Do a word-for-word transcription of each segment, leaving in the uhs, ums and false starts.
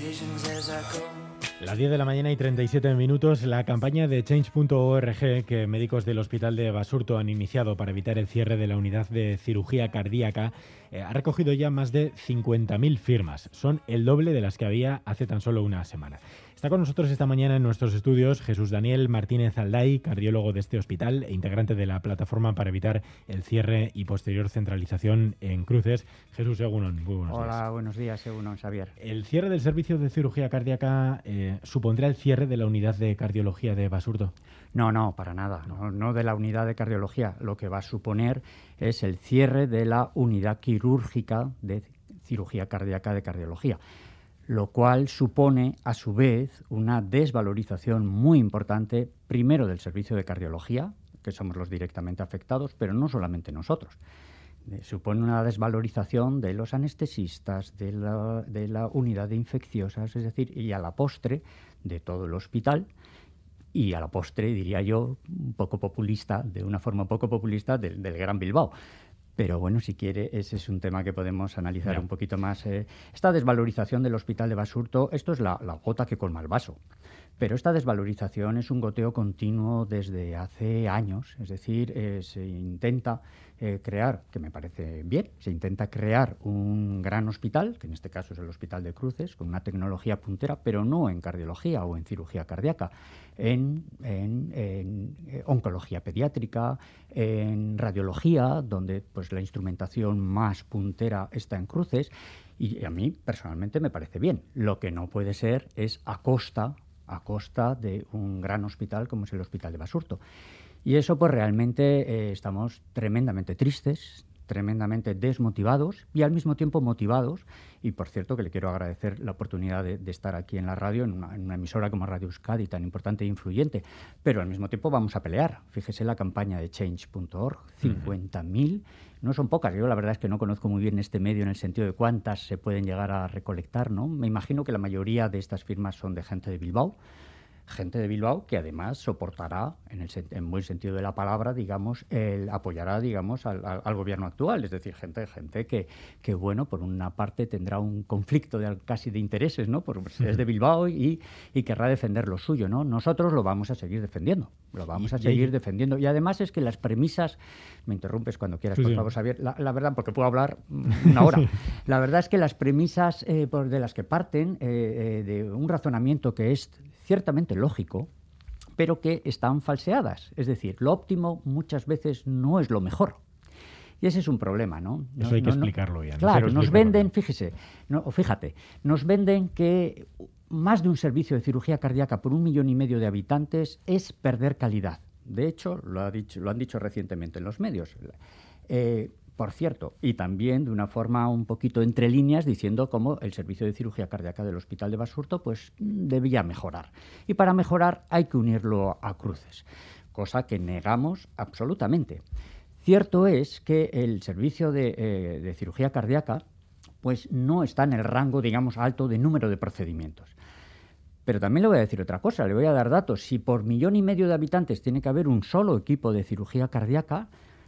Las diez de la mañana y treinta y siete minutos, la campaña de change punto org que médicos del Hospital de Basurto han iniciado para evitar el cierre de la unidad de cirugía cardíaca eh, ha recogido ya más de cincuenta mil firmas. Son el doble de las que había hace tan solo una semana. Está con nosotros esta mañana en nuestros estudios Jesús Daniel Martínez Alday, cardiólogo de este hospital e integrante de la plataforma para evitar el cierre y posterior centralización en Cruces. Jesús, Egunon, muy buenos Hola, días. Hola, buenos días, Egunon, Xavier. ¿El cierre del servicio de cirugía cardíaca eh, supondrá el cierre de la unidad de cardiología de Basurto? No, no, para nada. No, no de la unidad de cardiología. Lo que va a suponer es el cierre de la unidad quirúrgica de cirugía cardíaca de cardiología, lo cual supone, a su vez, una desvalorización muy importante, primero del servicio de cardiología, que somos los directamente afectados, pero no solamente nosotros. Eh, supone una desvalorización de los anestesistas, de la, de la unidad de infecciosas, es decir, y a la postre de todo el hospital, y a la postre, diría yo, un poco populista, de una forma un poco populista, del, del Gran Bilbao. Pero bueno, si quiere, ese es un tema que podemos analizar yeah. un poquito más. Eh, esta desvalorización del Hospital de Basurto, esto es la, la gota que colma el vaso. Pero esta desvalorización es un goteo continuo desde hace años. Es decir, eh, se intenta eh, crear, que me parece bien, se intenta crear un gran hospital, que en este caso es el Hospital de Cruces, con una tecnología puntera, pero no en cardiología o en cirugía cardíaca, en, en, en eh, oncología pediátrica, en radiología, donde pues la instrumentación más puntera está en Cruces, y a mí personalmente me parece bien. Lo que no puede ser es a costa a costa de un gran hospital como es el Hospital de Basurto. Y eso pues realmente eh, estamos tremendamente tristes, tremendamente desmotivados y al mismo tiempo motivados. Y por cierto que le quiero agradecer la oportunidad de, de estar aquí en la radio, en una, en una emisora como Radio Euskadi, tan importante e influyente. Pero al mismo tiempo vamos a pelear. Fíjese la campaña de change punto org, cincuenta mil. No son pocas. Yo la verdad es que no conozco muy bien este medio en el sentido de cuántas se pueden llegar a recolectar, ¿no? Me imagino que la mayoría de estas firmas son de gente de Bilbao. Gente de Bilbao que además soportará, en el en buen sentido de la palabra, digamos, el, apoyará, digamos, al, al, al gobierno actual. Es decir, gente, gente que, que, bueno, por una parte tendrá un conflicto de, casi de intereses, ¿no? Porque es de Bilbao y, y querrá defender lo suyo, ¿no? Nosotros lo vamos a seguir defendiendo, lo vamos a seguir defendiendo. Y además es que las premisas, me interrumpes cuando quieras, sí, por favor, Xavier, la, la verdad, porque puedo hablar una hora. La verdad es que las premisas eh, por, de las que parten eh, eh, de un razonamiento que es ciertamente lógico, pero que están falseadas. Es decir, lo óptimo muchas veces no es lo mejor. Y ese es un problema, ¿no? Eso no, hay que no, explicarlo bien. Claro, no nos venden, bien. fíjese, no, fíjate, nos venden que más de un servicio de cirugía cardíaca por un millón y medio de habitantes es perder calidad. De hecho, lo, ha dicho, lo han dicho recientemente en los medios. Eh, Por cierto, y también de una forma un poquito entre líneas, diciendo cómo el servicio de cirugía cardíaca del Hospital de Basurto pues debía mejorar. Y para mejorar hay que unirlo a Cruces, cosa que negamos absolutamente. Cierto es que el servicio de, eh, de cirugía cardíaca pues no está en el rango, digamos, alto de número de procedimientos. Pero también le voy a decir otra cosa, le voy a dar datos. Si por millón y medio de habitantes tiene que haber un solo equipo de cirugía cardíaca,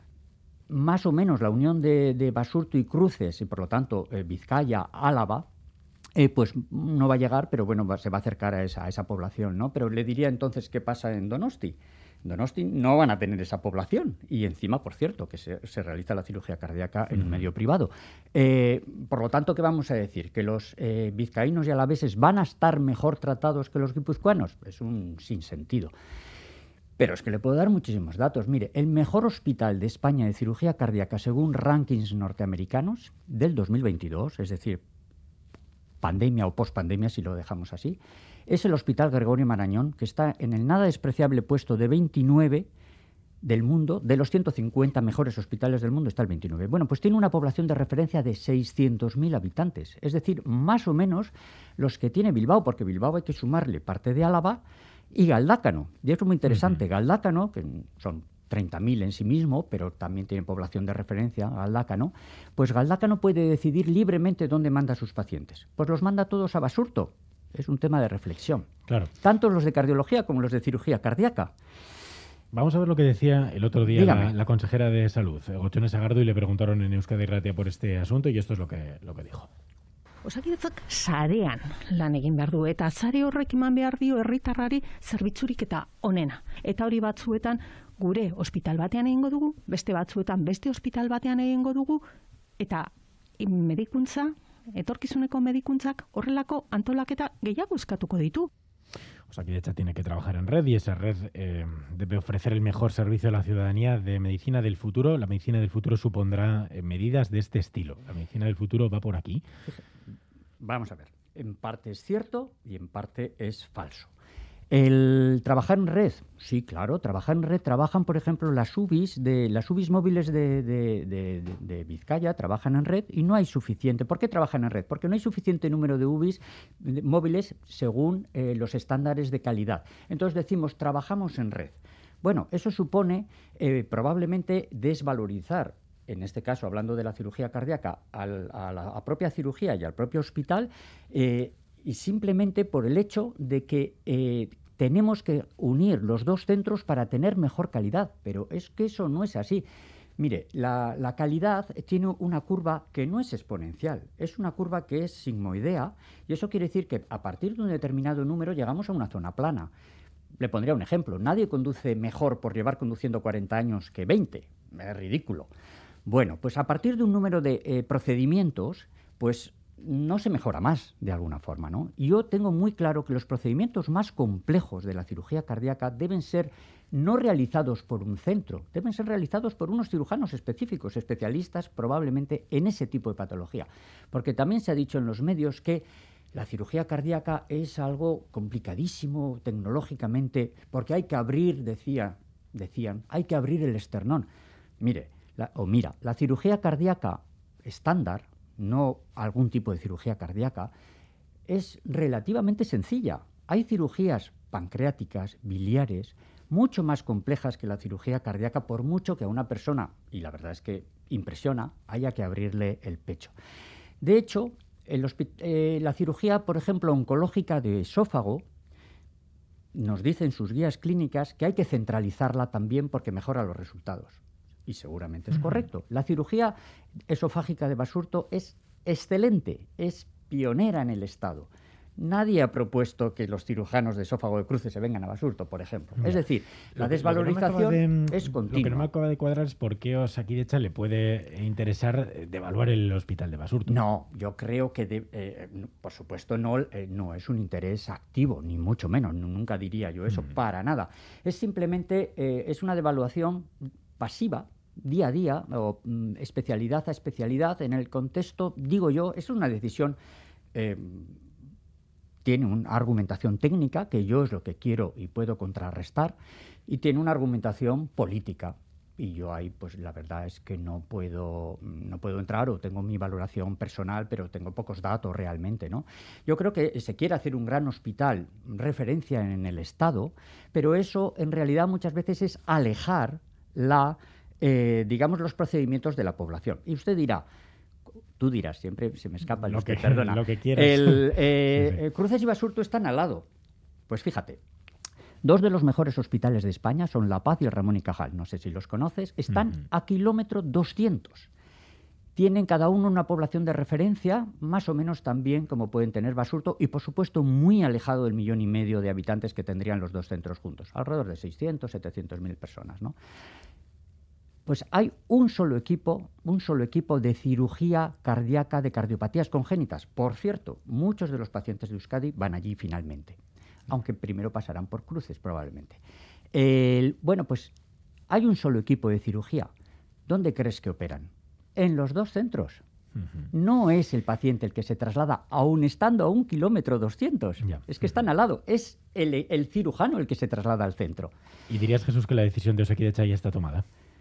más o menos la unión de, de Basurto y Cruces, y por lo tanto eh, Vizcaya, Álava, eh, pues no va a llegar, pero bueno, va, se va a acercar a esa, a esa población, ¿no? Pero le diría entonces qué pasa en Donosti. En Donosti no van a tener esa población y encima, por cierto, que se, se realiza la cirugía cardíaca en un medio privado. Eh, por lo tanto, ¿qué vamos a decir? ¿Que los eh, vizcaínos y alaveses van a estar mejor tratados que los guipuzcoanos? Es un sinsentido. Pero es que le puedo dar muchísimos datos. Mire, el mejor hospital de España de cirugía cardíaca según rankings norteamericanos del dos mil veintidós, es decir, pandemia o pospandemia si lo dejamos así, es el Hospital Gregorio Marañón, que está en el nada despreciable puesto de veintinueve del mundo. De los ciento cincuenta mejores hospitales del mundo está el veintinueve. Bueno, pues tiene una población de referencia de seiscientos mil habitantes, es decir, más o menos los que tiene Bilbao, porque Bilbao hay que sumarle parte de Álava y Galdácano. Y es muy interesante. Uh-huh. Galdácano, que son treinta mil en sí mismo, pero también tiene población de referencia, Galdácano, pues Galdácano puede decidir libremente dónde manda a sus pacientes. Pues los manda todos a Basurto. Es un tema de reflexión. Claro. Tanto los de cardiología como los de cirugía cardíaca. Vamos a ver lo que decía el otro día la, la consejera de Salud, Gochone Sagardo, y le preguntaron en Euskadi Irratia por este asunto, y esto es lo que, lo que dijo. Osakidetzak sarean lan egin behar du, eta sare horrek eman behar dio herritarrari zerbitzurik eta onena. Eta hori batzuetan gure ospital batean egingo dugu, beste batzuetan beste ospital batean egingo dugu, eta medikuntza, etorkizuneko medikuntzak horrelako antolaketa gehiago eskatuko ditu. Osakidetza tiene que trabajar en red y esa red eh, debe ofrecer el mejor servicio a la ciudadanía de medicina del futuro. La medicina del futuro supondrá eh, medidas de este estilo. La medicina del futuro va por aquí. Vamos a ver. En parte es cierto y en parte es falso. El trabajar en red, sí, claro, trabajar en red, trabajan, por ejemplo, las U B Is, de, las U B Is móviles de, de, de, de, de Vizcaya, trabajan en red y no hay suficiente. ¿Por qué trabajan en red? Porque no hay suficiente número de U B Is de, móviles según eh, los estándares de calidad. Entonces decimos, trabajamos en red. Bueno, eso supone eh, probablemente desvalorizar, en este caso, hablando de la cirugía cardíaca, al, a la a propia cirugía y al propio hospital, eh, y simplemente por el hecho de que eh, tenemos que unir los dos centros para tener mejor calidad. Pero es que eso no es así. Mire, la, la calidad tiene una curva que no es exponencial, es una curva que es sigmoidea, y eso quiere decir que a partir de un determinado número llegamos a una zona plana. Le pondría un ejemplo. Nadie conduce mejor por llevar conduciendo cuarenta años que veinte. Es ridículo. Bueno, pues a partir de un número de eh, procedimientos, pues no se mejora más, de alguna forma, ¿no? Y yo tengo muy claro que los procedimientos más complejos de la cirugía cardíaca deben ser no realizados por un centro, deben ser realizados por unos cirujanos específicos, especialistas probablemente en ese tipo de patología. Porque también se ha dicho en los medios que la cirugía cardíaca es algo complicadísimo tecnológicamente, porque hay que abrir, decía, decían, hay que abrir el esternón. Mire, la, o mira, la cirugía cardíaca estándar, no algún tipo de cirugía cardíaca, es relativamente sencilla. Hay cirugías pancreáticas, biliares, mucho más complejas que la cirugía cardíaca, por mucho que a una persona, y la verdad es que impresiona, haya que abrirle el pecho. De hecho, el eh, la cirugía, por ejemplo, oncológica de esófago, nos dicen sus guías clínicas que hay que centralizarla también porque mejora los resultados. Y seguramente es correcto. La cirugía esofágica de Basurto es excelente, es pionera en el Estado. Nadie ha propuesto que los cirujanos de esófago de Cruces se vengan a Basurto, por ejemplo. Mira, es decir, la lo que, desvalorización lo que no de, es continua. Lo que no me acaba de cuadrar es por qué a Osakidetza le puede interesar devaluar el hospital de Basurto. No, yo creo que, de, eh, por supuesto, no, eh, no es un interés activo, ni mucho menos. Nunca diría yo eso, mm. para nada. Es simplemente, eh, es una devaluación pasiva, día a día, o mm, especialidad a especialidad, en el contexto, digo yo, es una decisión, eh, tiene una argumentación técnica, que yo es lo que quiero y puedo contrarrestar, y tiene una argumentación política. Y yo ahí, pues la verdad es que no puedo, no puedo entrar, o tengo mi valoración personal, pero tengo pocos datos realmente, ¿no? Yo creo que se quiere hacer un gran hospital, referencia en el Estado, pero eso en realidad muchas veces es alejar la... Eh, digamos, los procedimientos de la población. Y usted dirá, tú dirás, siempre se me escapa el lo usted, que, perdona. Lo que quieras. El, eh, sí, sí. Cruces y Basurto están al lado. Pues fíjate, dos de los mejores hospitales de España son La Paz y el Ramón y Cajal. No sé si los conoces. Están uh-huh. a kilómetro doscientos. Tienen cada uno una población de referencia, más o menos también como pueden tener Basurto, y por supuesto muy alejado del millón y medio de habitantes que tendrían los dos centros juntos. Alrededor de seiscientos, setecientos mil personas, ¿no? Pues hay un solo equipo, un solo equipo de cirugía cardíaca de cardiopatías congénitas. Por cierto, muchos de los pacientes de Euskadi van allí finalmente, aunque primero pasarán por Cruces probablemente. El, bueno, pues hay un solo equipo de cirugía. ¿Dónde crees que operan? En los dos centros. Uh-huh. No es el paciente el que se traslada, aun estando a un kilómetro doscientos. Yeah. Es que están al lado. Es el, el cirujano el que se traslada al centro. ¿Y dirías, Jesús, que la decisión de Osakidetza ya está tomada?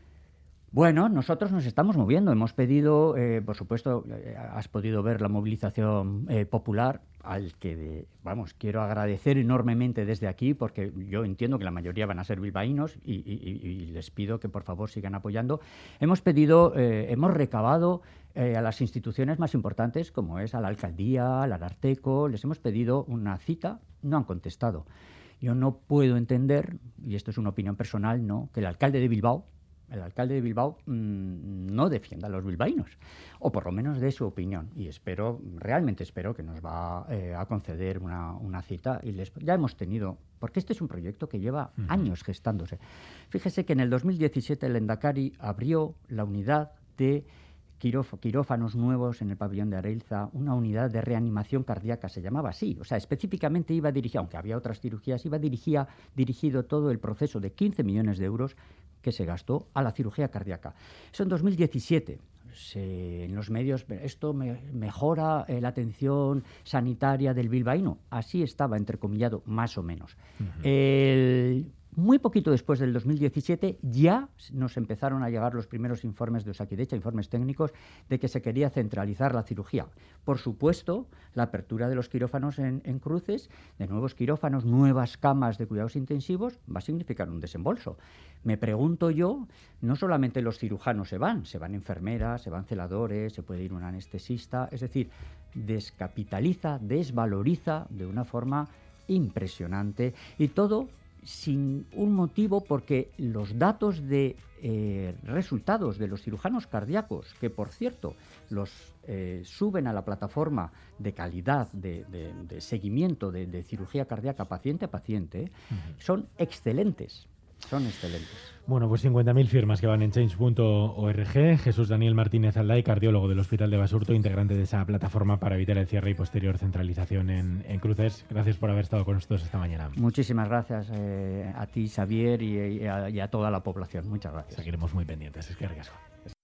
Bueno, nosotros nos estamos moviendo. Hemos pedido, eh, por supuesto, eh, has podido ver la movilización eh, popular, al que, de, vamos, quiero agradecer enormemente desde aquí, porque yo entiendo que la mayoría van a ser bilbaínos y, y, y les pido que por favor sigan apoyando. Hemos pedido, eh, hemos recabado eh, a las instituciones más importantes, como es a la alcaldía, al Ararteko, les hemos pedido una cita, no han contestado. Yo no puedo entender, y esto es una opinión personal, no, que el alcalde de Bilbao, el alcalde de Bilbao mmm, no defienda a los bilbaínos, o por lo menos dé su opinión. Y espero, realmente espero que nos va eh, a conceder una, una cita. Y les, ya hemos tenido, porque este es un proyecto que lleva uh-huh. años gestándose. Fíjese que en el dos mil diecisiete el Endacari abrió la unidad de quirófanos nuevos en el pabellón de Areilza, una unidad de reanimación cardíaca, se llamaba así. O sea, específicamente iba dirigida, aunque había otras cirugías, iba dirigía, dirigido todo el proceso de quince millones de euros que se gastó a la cirugía cardíaca. Eso en dos mil diecisiete. Se, en los medios, esto me, mejora eh, la atención sanitaria del bilbaíno. Así estaba, entrecomillado, más o menos. Uh-huh. El... Muy poquito después del dos mil diecisiete ya nos empezaron a llegar los primeros informes de Osakidecha, informes técnicos, de que se quería centralizar la cirugía. Por supuesto, la apertura de los quirófanos en, en Cruces, de nuevos quirófanos, nuevas camas de cuidados intensivos, va a significar un desembolso. Me pregunto yo, no solamente los cirujanos se van, se van enfermeras, se van celadores, se puede ir un anestesista, es decir, descapitaliza, desvaloriza de una forma impresionante y todo sin un motivo, porque los datos de eh, resultados de los cirujanos cardíacos, que por cierto los eh, suben a la plataforma de calidad de, de, de seguimiento de, de cirugía cardíaca paciente a paciente, uh-huh. son excelentes. Son excelentes. Bueno, pues cincuenta mil firmas que van en change punto org. Jesús Daniel Martínez Alday, cardiólogo del Hospital de Basurto, integrante de esa plataforma para evitar el cierre y posterior centralización en, en Cruces. Gracias por haber estado con nosotros esta mañana. Muchísimas gracias eh, a ti, Xavier, y, y, a, y a toda la población. Muchas gracias. Seguiremos muy pendientes. Es que ricasco.